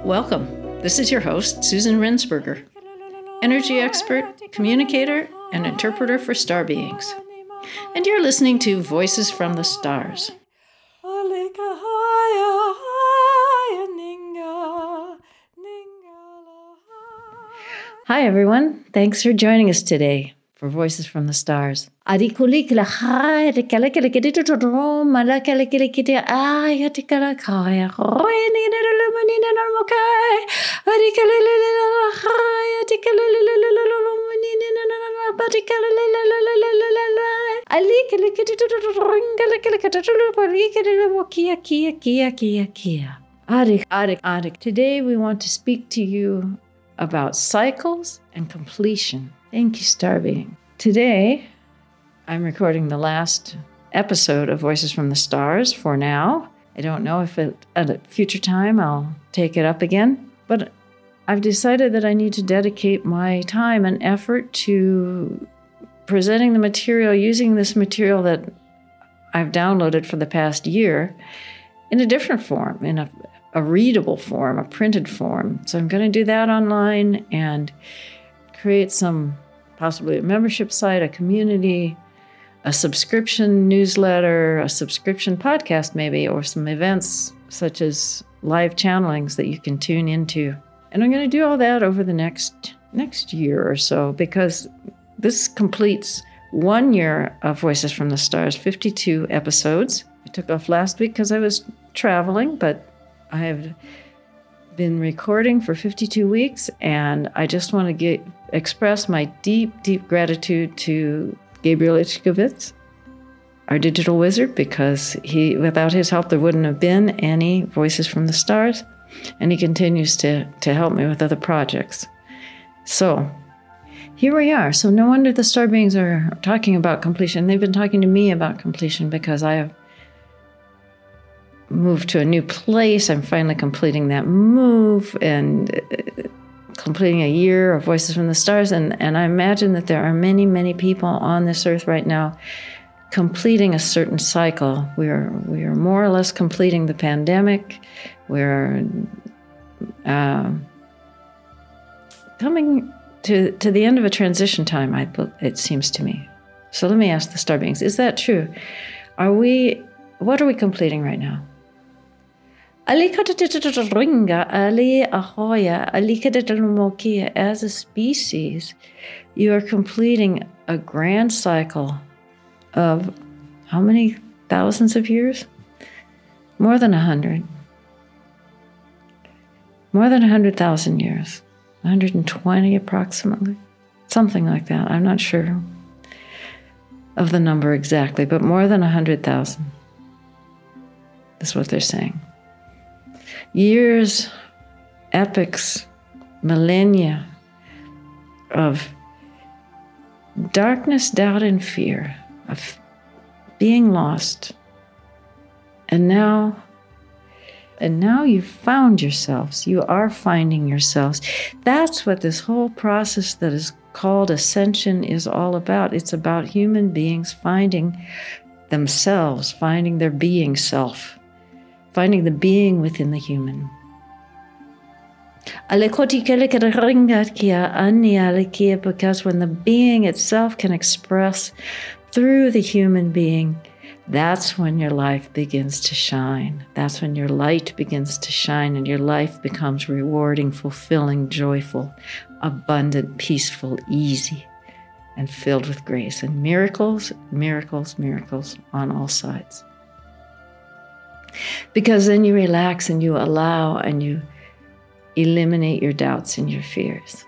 Welcome. This is your host, Susan Rensberger, energy expert, communicator, and interpreter for star beings. And you're listening to Voices from the Stars. Hi, everyone. Thanks for joining us today for Voices from the Stars. Today we want to speak to you about cycles and completion. Thank you, Star Being. Today, I'm recording the last episode of Voices from the Stars for now. I don't know if at a future time I'll take it up again, but I've decided that I need to dedicate my time and effort to presenting the material, using this material that I've downloaded for the past year in a different form, in a readable form, a printed form. So I'm going to do that online and create possibly a membership site, a community, a subscription newsletter, a subscription podcast maybe, or some events such as live channelings that you can tune into. And I'm going to do all that over the next year or so, because this completes 1 year of Voices from the Stars, 52 episodes. I took off last week because I was traveling, but I have been recording for 52 weeks, and I just want to express my deep, deep gratitude to Gabriel Ichkovitz, our digital wizard, because without his help, there wouldn't have been any Voices from the Stars, and he continues to help me with other projects. So here we are. So no wonder the star beings are talking about completion. They've been talking to me about completion because I have moved to a new place. I'm finally completing that move and completing a year of Voices from the Stars. And I imagine that there are many, many people on this earth right now completing a certain cycle. We are more or less completing the pandemic. We're coming to the end of a transition time, it seems to me. So let me ask the star beings, is that true? What are we completing right now? As a species, you are completing a grand cycle of how many thousands of years? More than 100. More than 100,000 years. 120 approximately. Something like that. I'm not sure of the number exactly, but more than 100,000. That's what they're saying. Years, epochs, millennia of darkness, doubt, and fear, of being lost. And now you've found yourselves. You are finding yourselves. That's what this whole process that is called ascension is all about. It's about human beings finding themselves, finding their being self, finding the being within the human. Because when the being itself can express through the human being, that's when your life begins to shine. That's when your light begins to shine and your life becomes rewarding, fulfilling, joyful, abundant, peaceful, easy, and filled with grace and miracles, miracles, miracles on all sides. Because then you relax and you allow and you eliminate your doubts and your fears.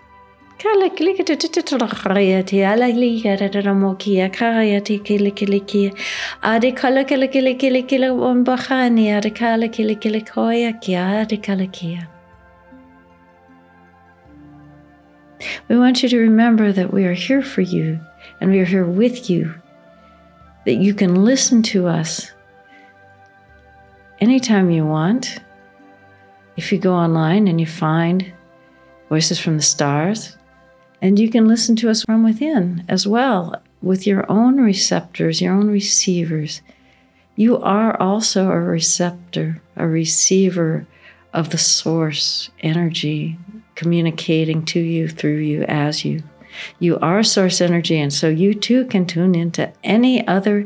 We want you to remember that we are here for you and we are here with you, that you can listen to us anytime you want. If you go online and you find Voices from the Stars, and you can listen to us from within as well, with your own receptors, your own receivers. You are also a receptor, a receiver of the source energy communicating to you, through you, as you. You are source energy, and so you too can tune into any other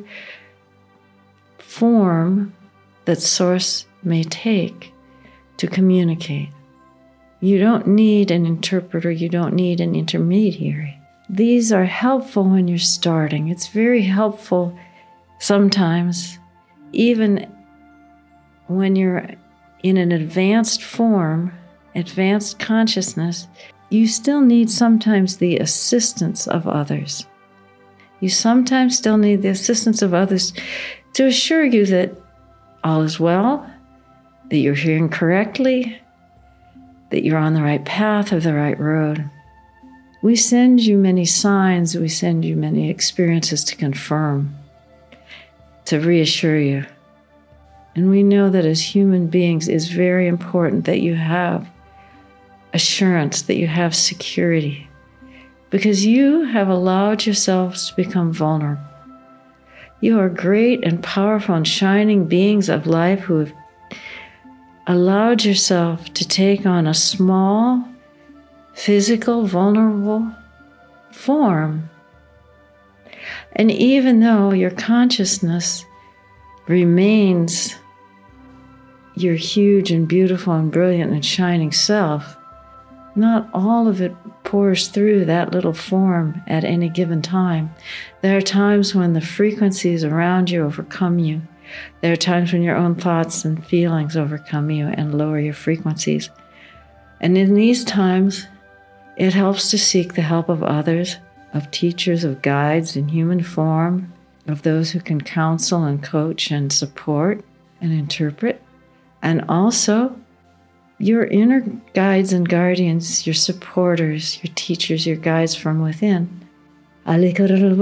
form that source may take to communicate. You don't need an interpreter, you don't need an intermediary. These are helpful when you're starting. It's very helpful sometimes, even when you're in an advanced form, advanced consciousness, you still need sometimes the assistance of others. You sometimes still need the assistance of others to assure you that all is well, that you're hearing correctly, that you're on the right path or the right road. We send you many signs, we send you many experiences to confirm, to reassure you. And we know that as human beings, it's very important that you have assurance, that you have security, because you have allowed yourselves to become vulnerable. You are great and powerful and shining beings of life who have allowed yourself to take on a small, physical, vulnerable form. And even though your consciousness remains your huge and beautiful and brilliant and shining self, not all of it pours through that little form at any given time. There are times when the frequencies around you overcome you. There are times when your own thoughts and feelings overcome you and lower your frequencies. And in these times, it helps to seek the help of others, of teachers, of guides in human form, of those who can counsel and coach and support and interpret, and also your inner guides and guardians, your supporters, your teachers, your guides from within. We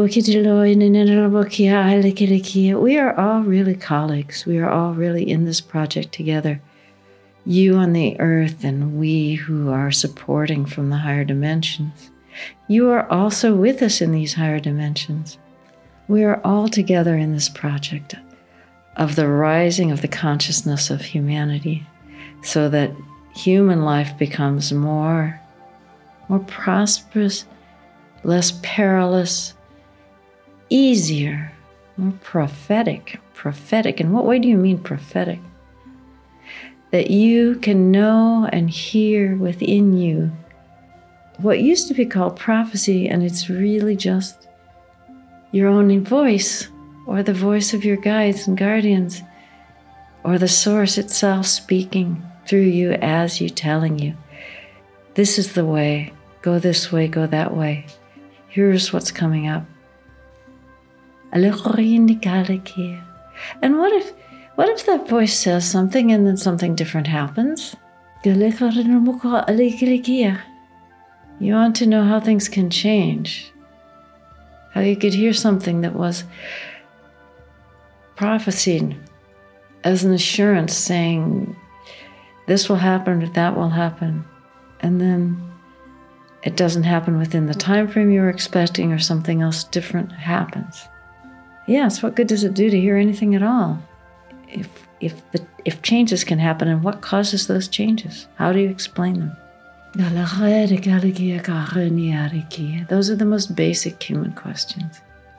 are all really colleagues. We are all really in this project together. You on the earth and we who are supporting from the higher dimensions. You are also with us in these higher dimensions. We are all together in this project of the rising of the consciousness of humanity, so that human life becomes more prosperous, less perilous, easier, more prophetic. Prophetic. In what way do you mean prophetic? That you can know and hear within you what used to be called prophecy, and it's really just your own voice, or the voice of your guides and guardians, or the source itself speaking through you as you, telling you, this is the way, go this way, go that way. Here's what's coming up. And what if that voice says something and then something different happens? You want to know how things can change. How you could hear something that was prophesied as an assurance saying, this will happen, that will happen. And then it doesn't happen within the time frame you were expecting, or something else different happens. Yes, what good does it do to hear anything at all? If changes can happen, and what causes those changes? How do you explain them? Those are the most basic human questions.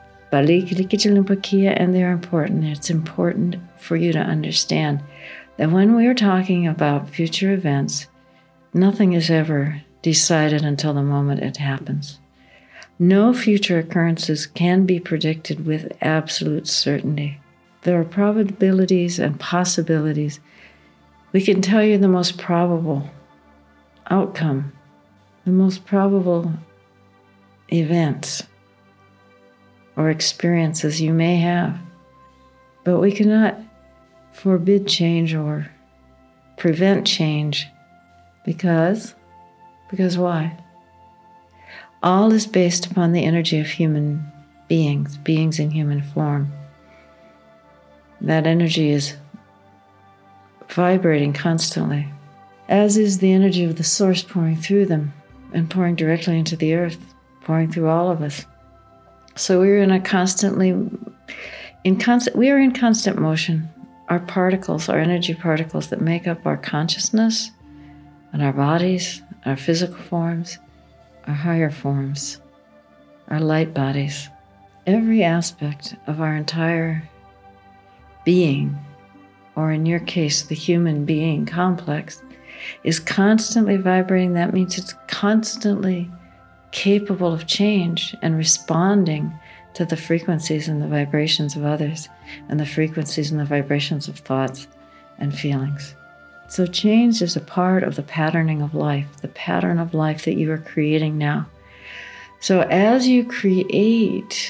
And they're important. It's important for you to understand that when we are talking about future events, nothing is ever decided until the moment it happens. No future occurrences can be predicted with absolute certainty. There are probabilities and possibilities. We can tell you the most probable outcome, the most probable events or experiences you may have, but we cannot forbid change or prevent change because why? All is based upon the energy of human beings in human form. That energy is vibrating constantly, as is the energy of the source pouring through them and pouring directly into the earth, pouring through all of us. So we are in constant motion. our particles, our energy particles that make up our consciousness and our bodies, our physical forms, our higher forms, our light bodies. Every aspect of our entire being, or in your case, the human being complex, is constantly vibrating. That means it's constantly capable of change and responding to the frequencies and the vibrations of others, and the frequencies and the vibrations of thoughts and feelings. So change is a part of the patterning of life, the pattern of life that you are creating now. So as you create,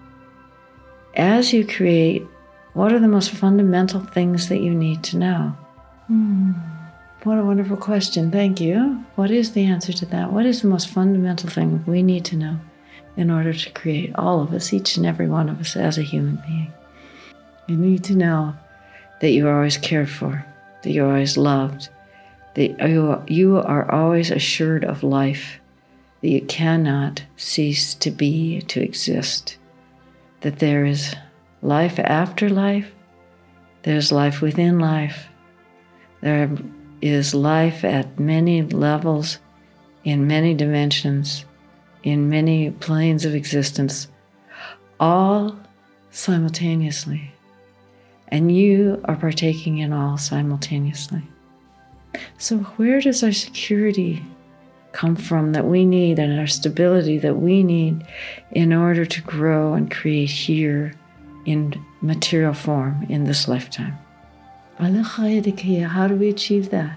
what are the most fundamental things that you need to know? What a wonderful question. Thank you. What is the answer to that? What is the most fundamental thing we need to know in order to create, all of us, each and every one of us as a human being? You need to know that you are always cared for, that you're always loved, that you are always assured of life, that you cannot cease to be, to exist, that there is life after life, there's life within life, there is life at many levels, in many dimensions, in many planes of existence, all simultaneously. And you are partaking in all simultaneously. So where does our security come from that we need, and our stability that we need in order to grow and create here in material form in this lifetime? How do we achieve that?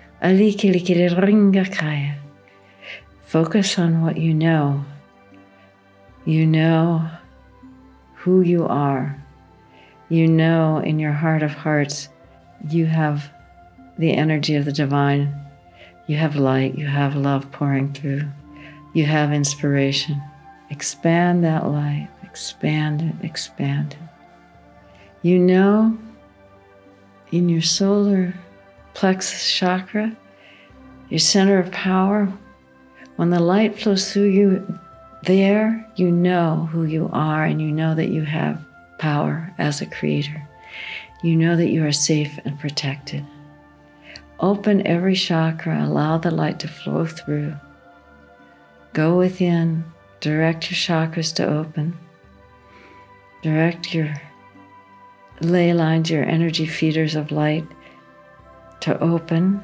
Focus on what you know. You know who you are. You know in your heart of hearts, you have the energy of the divine. You have light. You have love pouring through. You have inspiration. Expand that light. Expand it. Expand it. You know in your solar plexus chakra, your center of power, when the light flows through you there, you know who you are, and you know that you have power as a creator. You know that you are safe and protected. Open every chakra, allow the light to flow through. Go within, direct your chakras to open. Direct your ley lines, your energy feeders of light to open.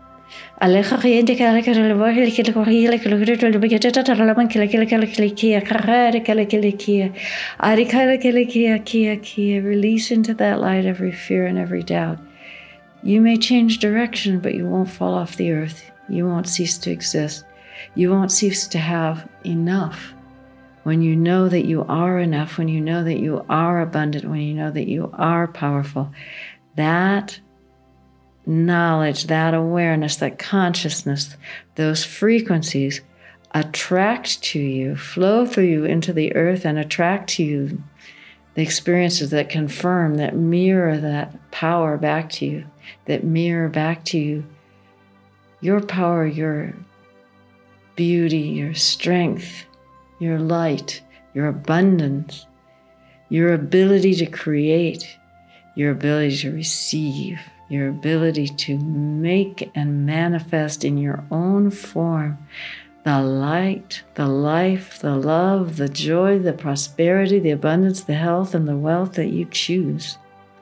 Release into that light every fear and every doubt. You may change direction, but you won't fall off the earth. You won't cease to exist. You won't cease to have enough. When you know that you are enough, when you know that you are abundant, when you know that you are powerful, that knowledge, that awareness, that consciousness, those frequencies attract to you, flow through you into the earth, and attract to you the experiences that confirm, that mirror that power back to you, that mirror back to you your power, your beauty, your strength, your light, your abundance, your ability to create, your ability to receive, your ability to make and manifest in your own form the light, the life, the love, the joy, the prosperity, the abundance, the health, and the wealth that you choose.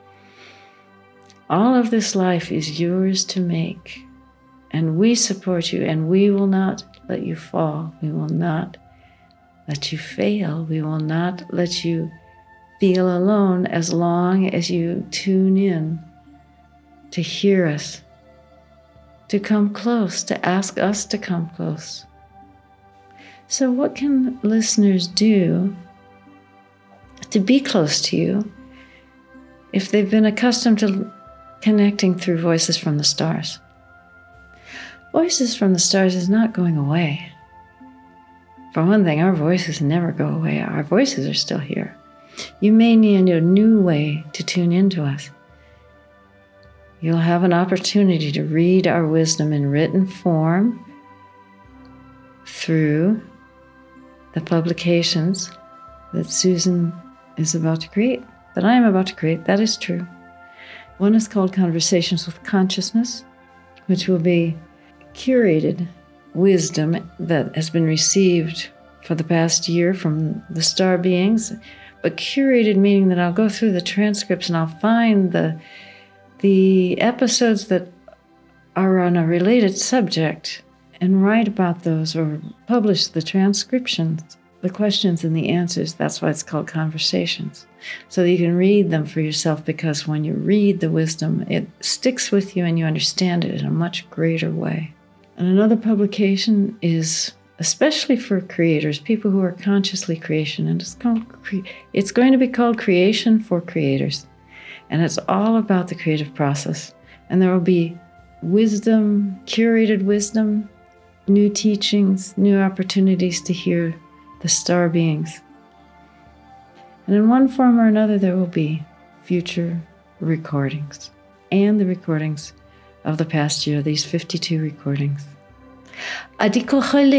All of this life is yours to make, and we support you, and we will not let you fall. We will not let you fail. We will not let you feel alone as long as you tune in to hear us, to come close, to ask us to come close. So what can listeners do to be close to you if they've been accustomed to connecting through Voices from the Stars? Voices from the Stars is not going away. For one thing, our voices never go away. Our voices are still here. You may need a new way to tune into us. You'll have an opportunity to read our wisdom in written form through the publications that Susan is about to create, that I am about to create. That is true. One is called Conversations with Consciousness, which will be curated wisdom that has been received for the past year from the star beings, but curated meaning that I'll go through the transcripts and I'll find the episodes that are on a related subject and write about those or publish the transcriptions, the questions and the answers. That's why it's called Conversations, so that you can read them for yourself, because when you read the wisdom, it sticks with you and you understand it in a much greater way. And another publication is especially for creators, people who are consciously creation, and it's going to be called Creation for Creators. And it's all about the creative process. And there will be wisdom, curated wisdom, new teachings, new opportunities to hear the star beings. And in one form or another, there will be future recordings and the recordings of the past year, these 52 recordings. This is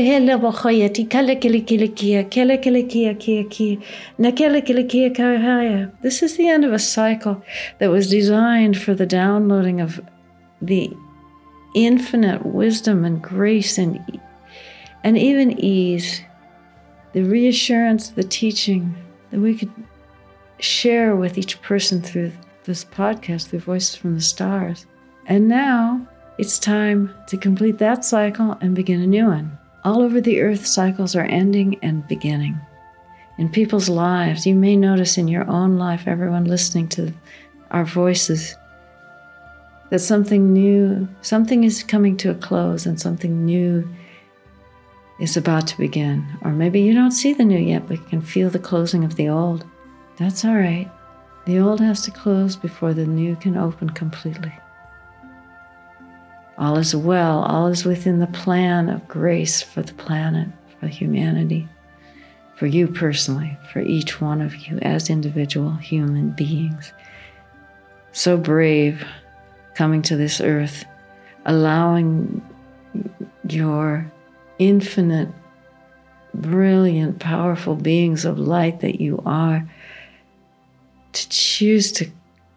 the end of a cycle that was designed for the downloading of the infinite wisdom and grace and even ease, the reassurance, the teaching that we could share with each person through this podcast, through Voices from the Stars. And now it's time to complete that cycle and begin a new one. All over the earth, cycles are ending and beginning. In people's lives, you may notice in your own life, everyone listening to our voices, that something new, something is coming to a close and something new is about to begin. Or maybe you don't see the new yet, but you can feel the closing of the old. That's all right. The old has to close before the new can open completely. All is well, all is within the plan of grace for the planet, for humanity, for you personally, for each one of you as individual human beings. So brave coming to this earth, allowing your infinite, brilliant, powerful beings of light that you are to choose to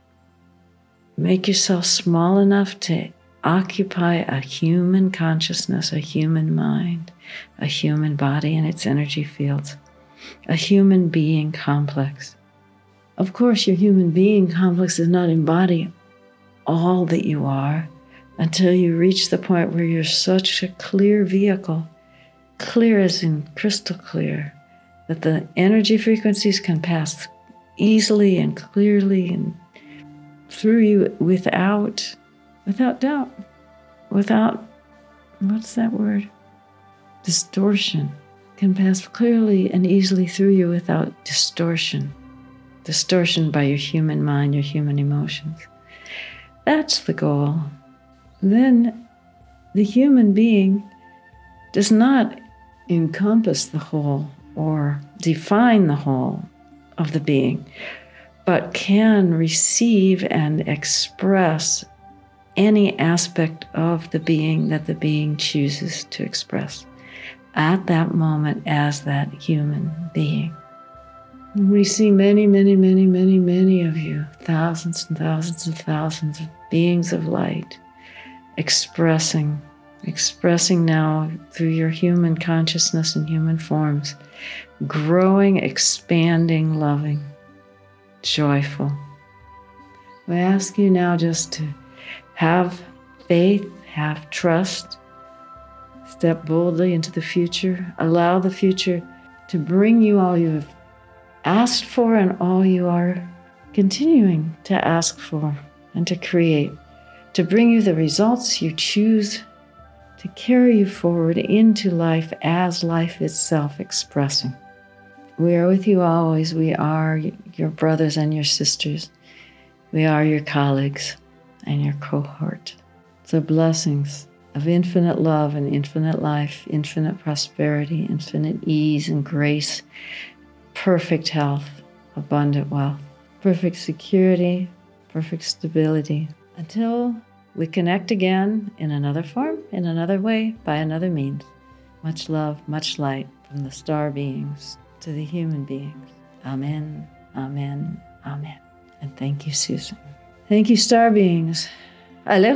make yourself small enough to occupy a human consciousness, a human mind, a human body and its energy fields, a human being complex. Of course, your human being complex does not embody all that you are until you reach the point where you're such a clear vehicle, clear as in crystal clear, that the energy frequencies can pass easily and clearly and through you without doubt, without, what's that word? Distortion. Can pass clearly and easily through you without distortion. Distortion by your human mind, your human emotions. That's the goal. Then the human being does not encompass the whole or define the whole of the being, but can receive and express any aspect of the being that the being chooses to express at that moment as that human being. We see many, many, many, many, many of you, thousands and thousands and thousands of beings of light, expressing now through your human consciousness and human forms, growing, expanding, loving, joyful. We ask you now just to have faith, have trust, step boldly into the future, allow the future to bring you all you have asked for and all you are continuing to ask for and to create, to bring you the results you choose to carry you forward into life as life itself expressing. We are with you always. We are your brothers and your sisters. We are your colleagues and your cohort. So blessings of infinite love and infinite life, infinite prosperity, infinite ease and grace, perfect health, abundant wealth, perfect security, perfect stability. Until we connect again in another form, in another way, by another means. Much love, much light from the star beings to the human beings. Amen, amen, amen. And thank you, Susan. Thank you, star beings. You're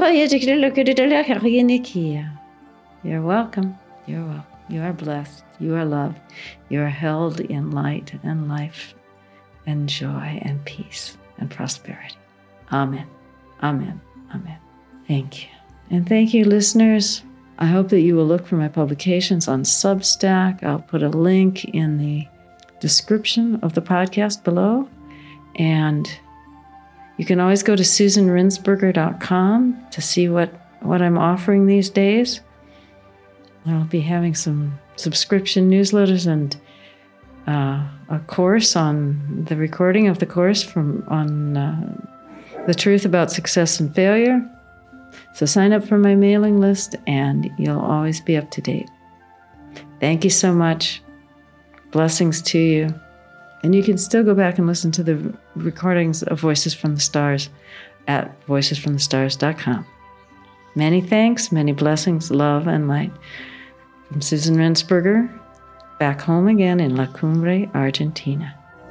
welcome. You're welcome. You are blessed. You are loved. You are held in light and life and joy and peace and prosperity. Amen. Amen. Amen. Thank you. And thank you, listeners. I hope that you will look for my publications on Substack. I'll put a link in the description of the podcast below. And you can always go to SusanRinsberger.com to see what I'm offering these days. I'll be having some subscription newsletters and a course on the recording of the course on the truth about success and failure. So sign up for my mailing list and you'll always be up to date. Thank you so much. Blessings to you. And you can still go back and listen to the recordings of Voices from the Stars at voicesfromthestars.com. Many thanks, many blessings, love, and light from Susan Rinsberger, back home again in La Cumbre, Argentina.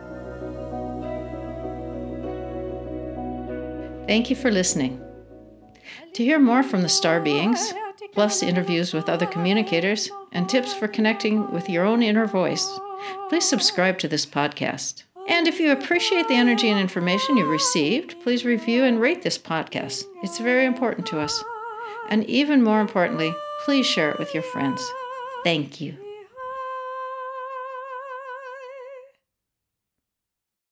Thank you for listening. To hear more from the star beings, plus interviews with other communicators, and tips for connecting with your own inner voice, please subscribe to this podcast. And if you appreciate the energy and information you've received, please review and rate this podcast. It's very important to us. And even more importantly, please share it with your friends. Thank you.